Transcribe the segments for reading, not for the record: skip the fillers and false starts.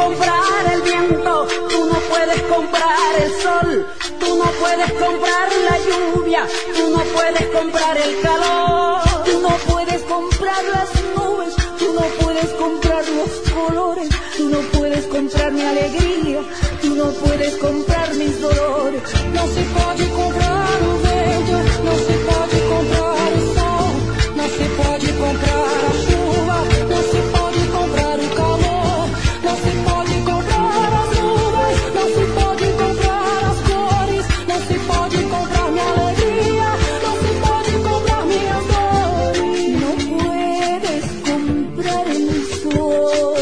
comprar el viento, tú no puedes comprar el sol, tú no puedes comprar la lluvia, tú no puedes comprar el calor, tú no puedes comprar las nubes, tú no puedes comprar los colores, tú no puedes comprar mi alegría, tú no puedes comprar mis dolores. No se pode comprar o verde, no se pode comprar o sol, no se pode comprar a chuva, no se pode comprar o calor, no se pode comprar as nuvens, no se pode comprar as cores, no se pode comprar minha alegria, no se pode comprar minhas dores. No puedes comprar el sol.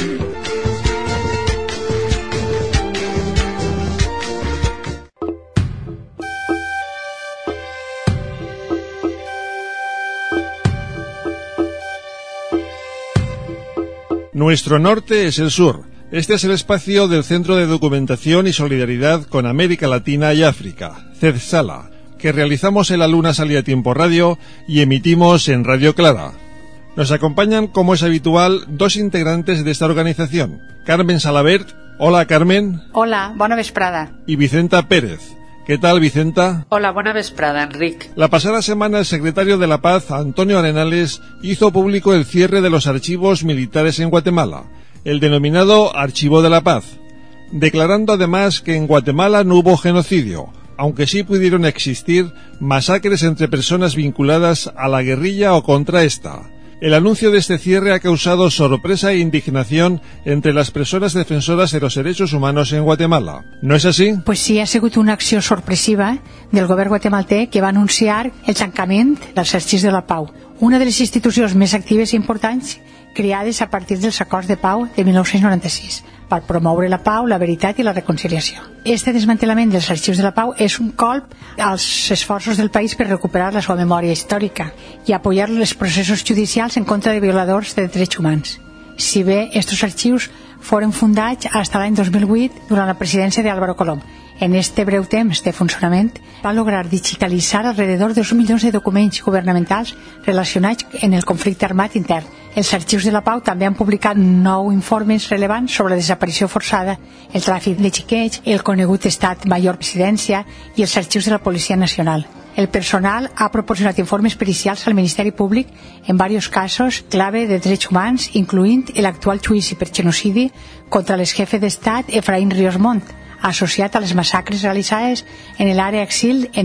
Nuestro norte es el sur. Este es el espacio del Centro de Documentación y Solidaridad con América Latina y África, CEDSALA, que realizamos en la Luna Salida a Tiempo Radio y emitimos en Radio Clara. Nos acompañan, como es habitual, dos integrantes de esta organización. Carmen Salabert. Hola, Carmen. Hola, bona vesprada. Y Vicenta Pérez. ¿Qué tal, Vicenta? Hola, buena vesprada, Enric. La pasada semana el secretario de la Paz, Antonio Arenales, hizo público el cierre de los archivos militares en Guatemala, el denominado Archivo de la Paz, declarando además que en Guatemala no hubo genocidio, aunque sí pudieron existir masacres entre personas vinculadas a la guerrilla o contra esta. El anuncio de este cierre ha causado sorpresa e indignación entre las persones defensoras de los derechos humanos en Guatemala. ¿No és així? Pues sí, ha sigut una acció sorpressiva del govern guatemaltec que va anunciar el tancament dels arxius de la pau, una de les institucions més actives i importants creades a partir dels acords de pau de 1996 per promoure la pau, la veritat i la reconciliació. Este desmantellament dels arxius de la pau és un colp als esforços del país per recuperar la seva memòria històrica i apoyar els processos judicials en contra de violadors de drets humans. Si bé estos arxius foren fundats fins l'any 2008 durant la presidència d'Álvaro Colom. En este breu temps de funcionament va lograr digitalitzar alrededor de 2 milions de documents governamentals relacionats en el conflicte armat intern. Els arxius de la pau també han publicat 9 informes rellevants sobre la desaparició forçada, el tràfic de xiquets, el conegut estat major presidència i els arxius de la Policia Nacional. El personal ha proporcionat informes pericials al Ministeri Públic en diversos casos clave de drets humans, incloent l'actual judici per genocidi contra l'exjefe d'estat Efraín Ríos Montt, associat a les massacres realitzades en l'àrea exil en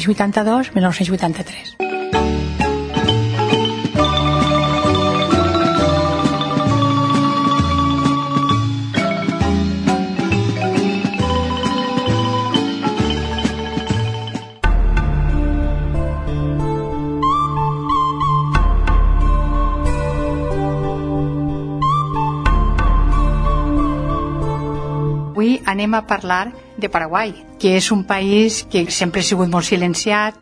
1982-1983. Avui anem a parlar de Paraguai, que és un país que sempre ha sigut molt silenciat.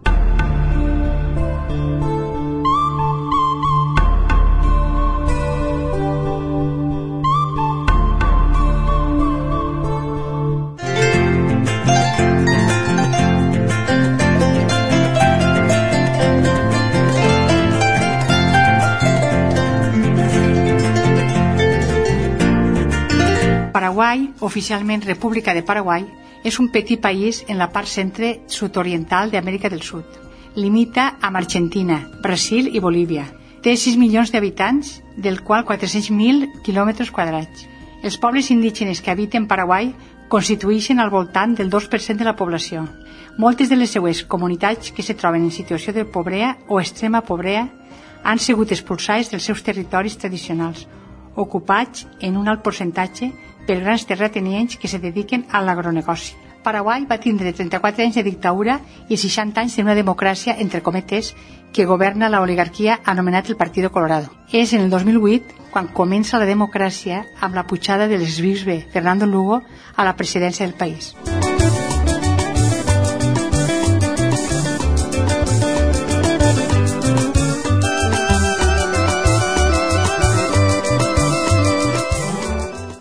Paraguai, oficialment República de Paraguai, és un petit país en la part centre sud-oriental d'Amèrica del Sud. Limita amb Argentina, Brasil i Bolívia. Té 6 milions d'habitants, del qual 400.000 quilòmetres quadrats. Els pobles indígenes que habiten Paraguai constitueixen al voltant del 2% de la població. Moltes de les seues comunitats que se troben en situació de pobresa o extrema pobresa han sigut expulsades dels seus territoris tradicionals, ocupats en un alt percentatge per grans terratenients que se dediquen a l'agronegoci. Paraguai va tindre 34 anys de dictadura i 60 anys d'una democràcia, entre cometes, que governa l'oligarquia anomenat el Partido Colorado. És en el 2008 quan comença la democràcia amb la pujada de l'exbisbe Fernando Lugo a la presidència del país.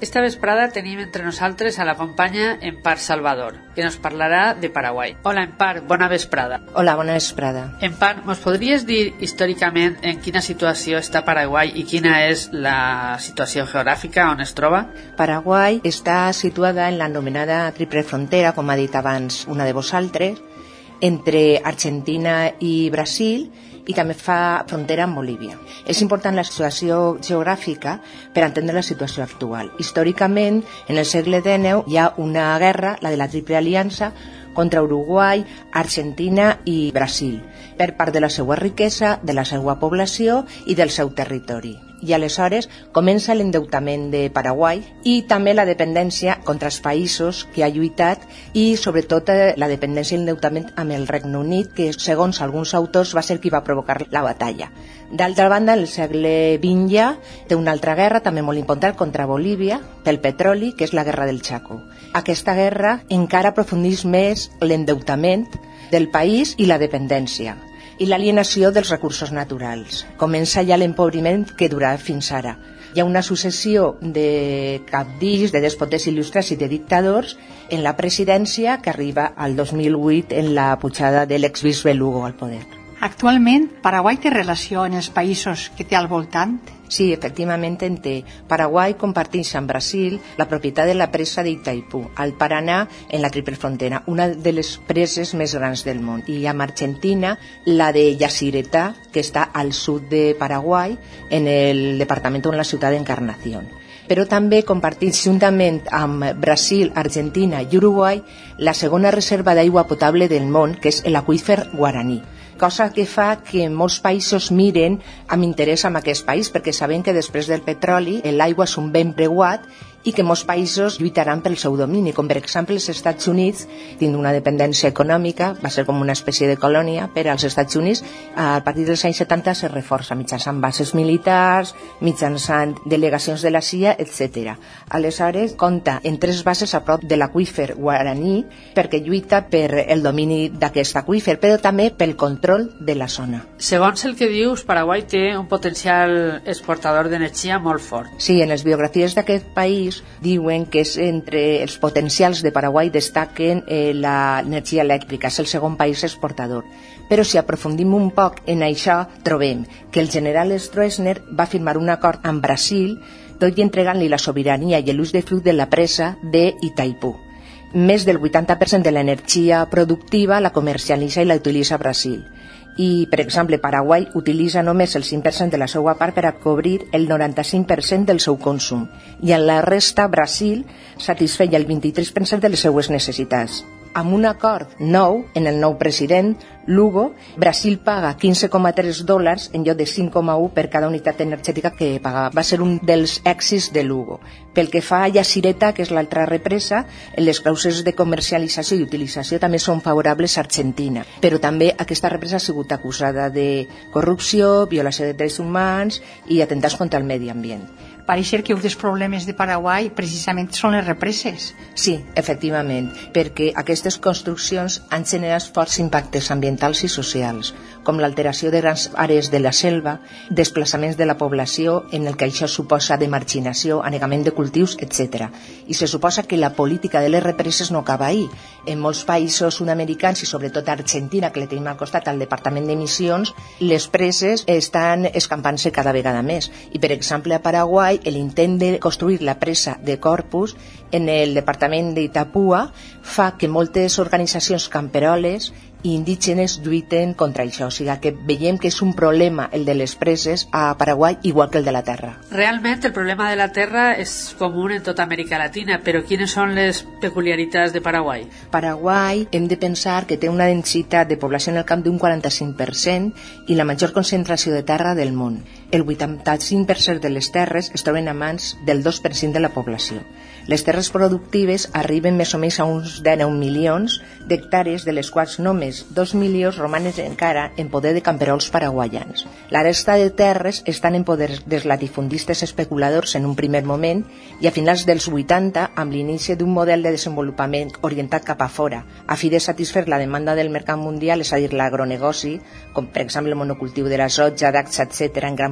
Esta vesprada tenim entre nosaltres a la companya Empar Salvador, que nos parlarà de Paraguai. Hola, Empar, bona vesprada. Hola, bona vesprada. Empar, mos podries dir històricament en quina situació està Paraguai i quina és la situació geogràfica on es troba? Paraguai està situada en l'anomenada triple frontera, com ha dit abans una de vosaltres, entre Argentina i Brasil, i també fa frontera amb Bolívia. És important la situació geogràfica per entendre la situació actual. Històricament, en el segle XIX hi ha una guerra, la de la Triple Aliança, contra Uruguai, Argentina i Brasil, per part de la seva riquesa, de la seva població i del seu territori. I aleshores comença l'endeutament de Paraguai i també la dependència contra els països que ha lluitat i sobretot la dependència i l'endeutament amb el Regne Unit, que segons alguns autors va ser qui va provocar la batalla. D'altra banda, el segle XX ja té una altra guerra també molt important contra Bolívia pel petroli, que és la guerra del Chaco. Aquesta guerra encara aprofundeix més l'endeutament del país i la dependència i l'alienació dels recursos naturals. Comença ja l'empobriment que durarà fins ara. Hi ha una successió de cabdills, de despotes il·lustres i de dictadors en la presidència que arriba al 2008 en la pujada de l'exbisbe Lugo al poder. Actualment, Paraguai té relació en els països que té al voltant? Sí, efectivament en té. Paraguai comparteix amb Brasil la propietat de la presa d'Itaipú, al Paranà, en la triple frontera, una de les preses més grans del món. I amb Argentina, la de Yacyretá, que està al sud de Paraguai, en el departament de la ciutat d'Encarnación. Però també comparteix juntament amb Brasil, Argentina i Uruguai la segona reserva d'aigua potable del món, que és l'aqüífer Guaraní, cosa que fa que molts països miren amb interès en aquest país, perquè saben que després del petroli l'aigua és un ben preuat i que molts països lluitaran pel seu domini, com per exemple els Estats Units, tenen una dependència econòmica, va ser com una espècie de colònia, però als Estats Units a partir dels anys 70 se reforça mitjançant bases militars, mitjançant delegacions de la CIA, etc. Aleshores compta en 3 bases a prop de l'aqüífer Guaraní perquè lluita per el domini d'aquest aqüífer, però també pel control de la zona. Segons el que dius, Paraguai té un potencial exportador d'energia molt fort. Sí, en les biografies d'aquest país diuen que és entre els potencials de Paraguai destaquen l'energia elèctrica, és el segon país exportador. Però si aprofundim un poc en això, trobem que el general Stroessner va firmar un acord amb Brasil, tot i entregant-li la sobirania i l'ús de flux de la presa d'Itaipú. Més del 80% de l'energia productiva la comercialitza i la utilitza Brasil. I, per exemple, Paraguai utilitza només el 5% de la seva part per a cobrir el 95% del seu consum i en la resta Brasil satisfeia el 23% de les seues necessitats. Amb un acord nou, en el nou president, Lugo, Brasil paga $15,3 en lloc de 5,1 per cada unitat energètica que paga. Va ser un dels èxits de Lugo. Pel que fa a Yacyretá, que és l'altra represa, les clàusules de comercialització i utilització també són favorables a Argentina, però també aquesta represa ha sigut acusada de corrupció, violació de drets humans i atemptats contra el medi ambient. Pareix que un dels problemes de Paraguai precisament són les represes. Sí, efectivament, perquè aquestes construccions han generat forts impactes ambientals i socials, com l'alteració de grans àrees de la selva, desplaçaments de la població en el que això suposa de marginació, anegament de cultius, etc. I se suposa que la política de les represes no acaba ahí. En molts països sud-americans i sobretot a Argentina, que le tenim al costat al Departament d'Emissions, les preses estan escampant-se cada vegada més. I, per exemple, a Paraguai, l'intent de construir la presa de Corpus en el departament d'Itapúa fa que moltes organitzacions camperoles i indígenes lluiten contra això. O sigui que veiem que és un problema el de les preses a Paraguai igual que el de la terra. Realment el problema de la terra és comú en tota Amèrica Latina, però quines són les peculiaritats de Paraguai? Paraguai hem de pensar que té una densitat de població en el camp d'un 45% i la major concentració de terra del món. El 85% de les terres es troben a mans del 2% de la població. Les terres productives arriben més o menys a uns 19 milions d'hectàrees, de les quals només 2 milions romanen encara en poder de camperols paraguaians. La resta de terres estan en poder dels latifundistes especuladors en un primer moment i a finals dels 80, amb l'inici d'un model de desenvolupament orientat cap a fora, a fi de satisfer la demanda del mercat mundial, és a dir, l'agronegoci, com per exemple el monocultiu de la soja, dacsa, etc., en gran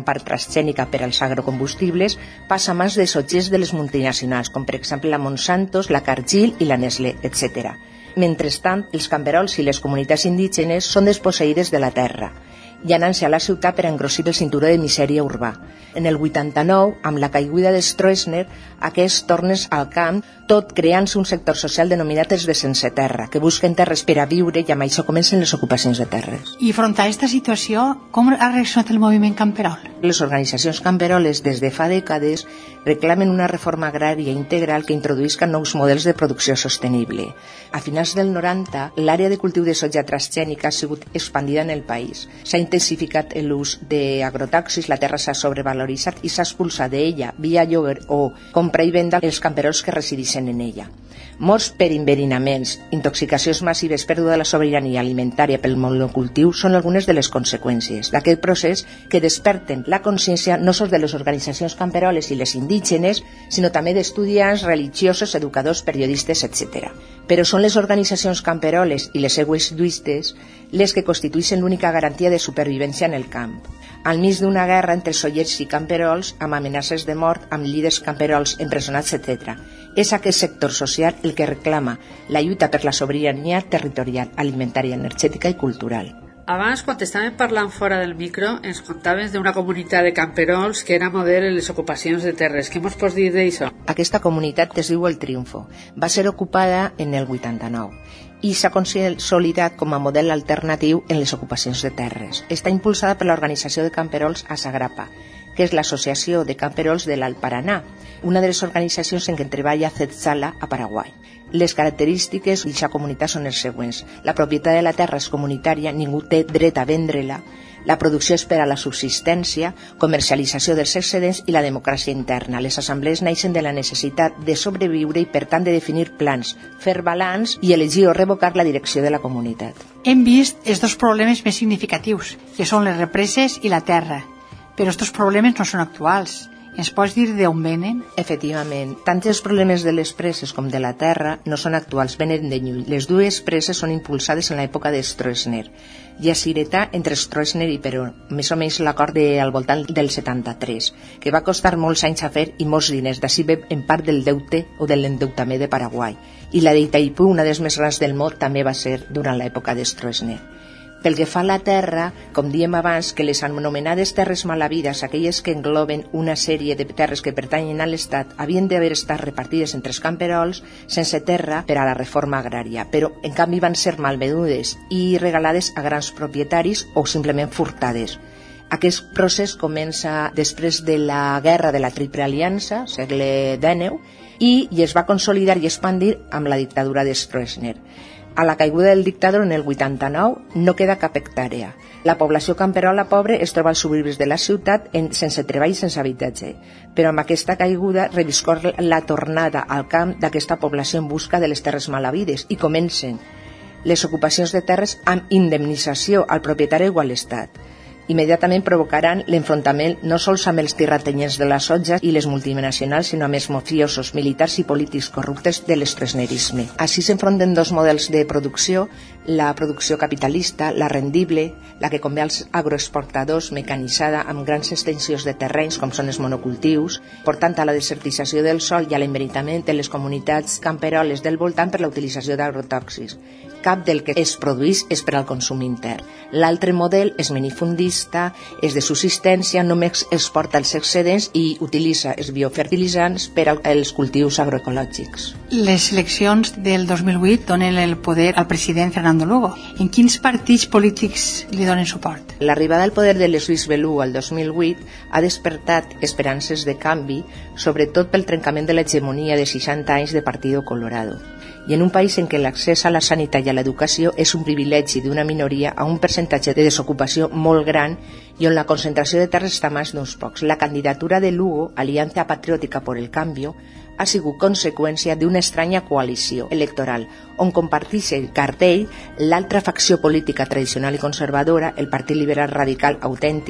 part transgènica per als agrocombustibles, passa a mans de sotgers de les multinacionals, com per exemple la Monsanto, la Cargill i la Nestlé, etc. Mentrestant, els camperols i les comunitats indígenes són desposseïdes de la terra i anant-se a la ciutat per engrossir el cinturó de misèria urbà. En el 89, amb la caiguda de Stroessner, aquests tornen al camp, tot creant-se un sector social denominat els de sense terra, que busquen terres per a viure i amb això comencen les ocupacions de terres. I front a aquesta situació, com ha reaccionat el moviment camperol? Les organitzacions camperoles des de fa dècades reclamen una reforma agrària integral que introduïsca nous models de producció sostenible. A finals del 90, l'àrea de cultiu de soja transgènica ha sigut expandida en el país. S'ha intensificat l'ús d'agrotòxics, la terra s'ha sobrevaloritzat i s'ha expulsat d'ella via lloguer o compra i venda els camperols que resideixen en ella. Morts per enverinaments, intoxicacions massives, pèrdua de la sobirania alimentària pel monocultiu són algunes de les conseqüències d'aquest procés que desperten la consciència no sols de les organitzacions camperoles i les indígenes, sinó també d'estudiants, religiosos, educadors, periodistes, etc. Però són les organitzacions camperoles i les seues lluites les que constitueixen l'única garantia de supervivència en el camp. Al mig d'una guerra entre sollers i camperols, amb amenaces de mort, amb líders camperols empresonats, etc. És aquest sector social el que reclama la lluita per la sobirania territorial, alimentària, energètica i cultural. Abans, quan estàvem parlant fora del micro, ens contaves d'una comunitat de camperols que era model en les ocupacions de terres. Què ens pots dir d'això? Aquesta comunitat es diu El Triunfo. Va ser ocupada en el 89 i s'ha consolidat com a model alternatiu en les ocupacions de terres. Està impulsada per l'organització de camperols Asagrapa, que és l'Associació de Camperols de l'Alt Paranà, una de les organitzacions en què treballa Zetzala a Paraguai. Les característiques d'aquesta comunitat són les següents. La propietat de la terra és comunitària, ningú té dret a vendre-la, la producció és per a la subsistència, comercialització dels excedents i la democràcia interna. Les assemblees naixen de la necessitat de sobreviure i, per tant, de definir plans, fer balanç i elegir o revocar la direcció de la comunitat. Hem vist els dos problemes més significatius, que són les represes i la terra, però aquests problemes no són actuals. Ens pots dir d'on venen? Efectivament, tant els problemes de les preses com de la terra no són actuals, venen de lluny. Les dues preses són impulsades en l'època de Stroessner. Hi ha ciretat entre Stroessner i Perón, més o menys l'acord al voltant del 73, que va costar molts anys a fer i molts diners, d'ací ve en part del deute o de l'endeutament de Paraguai. I la d'Itaipú, una de les més grans del món, també va ser durant l'època de Stroessner. Pel que fa a la terra, com diem abans, que les anomenades terres malavides, aquelles que engloben una sèrie de terres que pertanyen a l'Estat, havien d'haver estat repartides entre els camperols sense terra per a la reforma agrària, però en canvi van ser malvenudes i regalades a grans propietaris o simplement furtades. Aquest procés comença després de la guerra de la Triple Aliança, segle XIX, i es va consolidar i expandir amb la dictadura de Stroessner. A la caiguda del dictador en el 89 no queda cap hectàrea. La població camperola pobra es troba als suburbis de la ciutat sense treball i sense habitatge. Però amb aquesta caiguda reviscor la tornada al camp d'aquesta població en busca de les terres malavides i comencen les ocupacions de terres amb indemnització al propietari o a l'Estat. Immediatament provocaran l'enfrontament no sols amb els terratenyents de la soja i les multinacionals, sinó amb els mafiosos, militars i polítics corruptes de l'estroessnerisme. Així s'enfronten dos models de producció, la producció capitalista, la rendible, la que convé als agroexportadors, mecanitzada amb grans extensions de terrenys, com són els monocultius, portant a la desertització del sòl i a l'enverinament de les comunitats camperoles del voltant per la utilització d'agrotòxics. Cap del que es produeix és per al consum intern. L'altre model és minifundista, és de subsistència, només exporta els excedents i utilitza els biofertilitzants per als cultius agroecològics. Les eleccions del 2008 donen el poder al president Fernando Lugo. En quins partits polítics li donen suport? L'arribada al poder de Luis Belú al 2008 ha despertat esperances de canvi, sobretot pel trencament de l'hegemonia de 60 anys de Partido Colorado. I en un país en què l'accés a la sanitat i a l'educació és un privilegi d'una minoria a un percentatge de desocupació molt gran i on la concentració de terres està més d'uns pocs. La candidatura de Lugo, Alianza Patriótica por el Cambio, ha sigut conseqüència d'una estranya coalició electoral on comparteix el cartell l'altra facció política tradicional i conservadora, el Partit Liberal Radical Autèntic,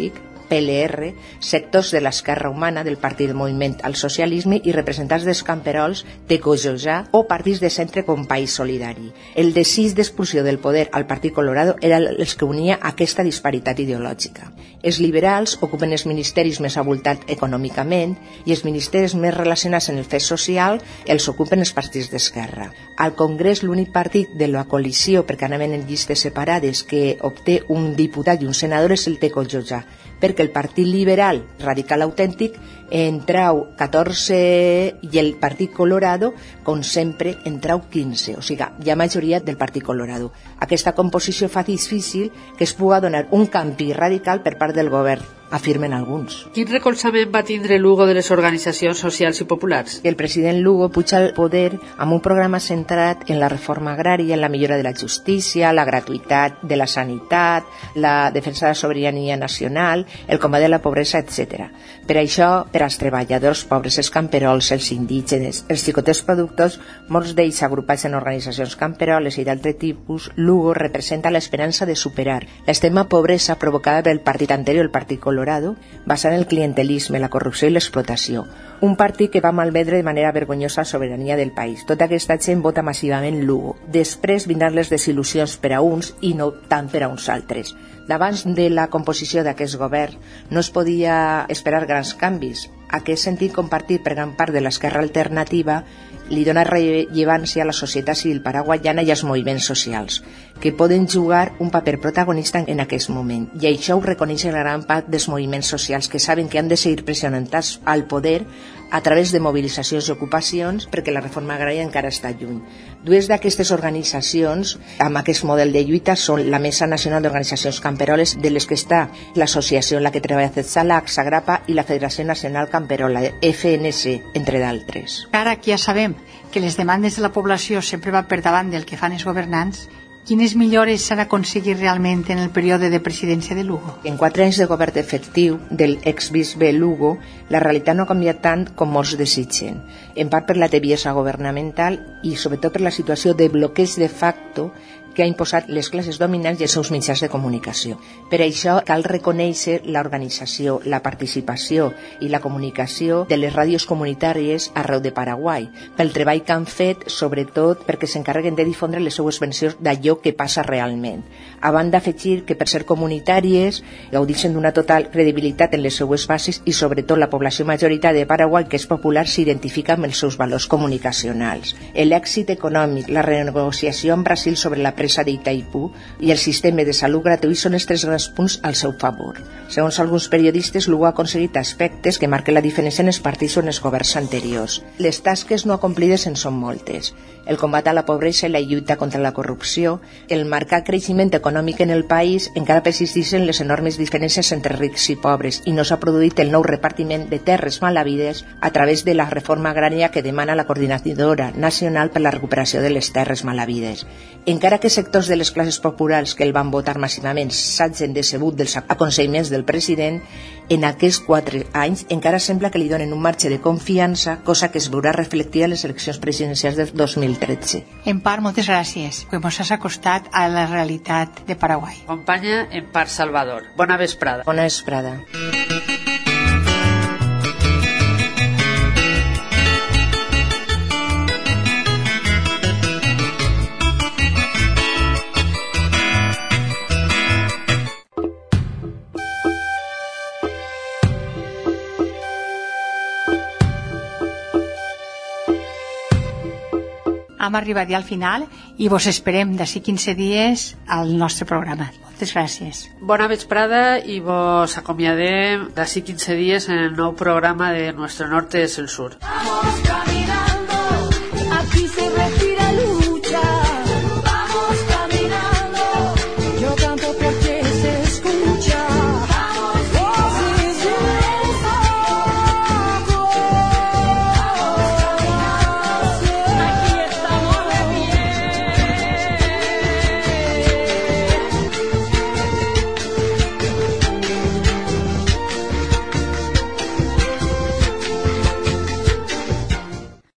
PLR, sectors de l'esquerra humana del Partit del Moviment al Socialisme i representants dels camperols de Cojojà o partits de centre com País Solidari. El desig d'expulsió del poder al Partit Colorado era els que unia aquesta disparitat ideològica. Els liberals ocupen els ministeris més avoltats econòmicament i els ministeris més relacionats en el fet social els ocupen els partits d'esquerra. Al Congrés, l'únic partit de la coalició, perquè anaven en llistes separades, que obté un diputat i un senador és el de Cojojà, perquè el Partit Liberal Radical Autèntic en trau 14 i el Partit Colorado, com sempre, en trau 15. O sigui, hi ha majoria del Partit Colorado. Aquesta composició fa difícil que es pugui donar un canvi radical per part del govern, afirmen alguns. Quin recolzament va tindre Lugo de les organitzacions socials i populars? El president Lugo puja al poder amb un programa centrat en la reforma agrària, en la millora de la justícia, la gratuïtat de la sanitat, la defensa de la sobirania nacional, el combat de la pobresa, etc. Per això, per als treballadors pobres, els camperols, els indígenes, els xicotets productors, molts d'ells agrupats en organitzacions camperoles i d'altre tipus, Lugo representa l'esperança de superar l'extrema pobresa provocada pel partit anterior, el Partit Colorado, basat en el clientelisme, la corrupció i l'explotació. Un partit que va malvendre de manera vergonyosa la sobirania del país. Tota aquesta gent vota massivament Lugo. Després vindran les desil·lusions per a uns i no tant per a uns altres. Davant de la composició d'aquest govern no es podia esperar grans canvis. Aquest sentit compartit per gran part de l'esquerra alternativa li dona rellevància a la societat civil paraguaiana i als moviments socials, que poden jugar un paper protagonista en aquest moment. I això ho reconeix la gran part dels moviments socials, que saben que han de seguir pressionant-se al poder a través de mobilitzacions i ocupacions, perquè la reforma agrària encara està lluny. Dues d'aquestes organitzacions amb aquest model de lluita són la Mesa Nacional d'Organitzacions Camperoles, de les que està l'associació en la que treballa Cetsalac, Sagrapa, i la Federació Nacional Camperola, FNC, entre d'altres. Ara que ja sabem que les demandes de la població sempre van per davant del que fan els governants, quines millores s'han aconseguit realment en el període de presidència de Lugo? En 4 anys de govern efectiu del exbisbe Lugo, la realitat no ha canviat tant com molts desitgen, en part per la tebiesa governamental i sobretot per la situació de bloqueig de facto que ha imposat les classes dominants i els seus mitjans de comunicació. Per això cal reconèixer l'organització, la participació i la comunicació de les ràdios comunitàries arreu de Paraguai, pel treball que han fet, sobretot perquè s'encarreguen de difondre les seues versions d'allò que passa realment. A banda d'afegir que per ser comunitàries gaudixen d'una total credibilitat en les seues bases i sobretot la població majoritària de Paraguai, que és popular, s'identifica amb els seus valors comunicacionals. L'èxit econòmic, la renegociació amb Brasil sobre la presa d'Itaipú i el sistema de salut gratuït són els 3 grans punts al seu favor. Segons alguns periodistes, Lugo ha aconseguit aspectes que marquen la diferència en els partits o en els governs anteriors. Les tasques no acomplides en són moltes. El combat a la pobresa i la lluita contra la corrupció, el marcar creixement econòmic en el país, encara persisteixen les enormes diferències entre rics i pobres i no s'ha produït el nou repartiment de terres malavides a través de la reforma agrària que demana la Coordinadora Nacional per la Recuperació de les Terres Malavides. Encara que sectors de les classes populars que el van votar massivament s'hagin decebut dels aconsellaments del president, en aquests 4 anys encara sembla que li donen un marge de confiança, cosa que es veurà reflectida en les eleccions presidencials del 2013. En part, moltes gràcies, que ens has acostat a la realitat de Paraguai. Companya, en part, Salvador. Bona vesprada. Bona vesprada. Hem arribat ja al final i vos esperem d'ací 15 dies al nostre programa. Moltes gràcies. Bona vesprada i vos acomiadem d'ací 15 dies en el nou programa de Nuestro Norte es el Sur.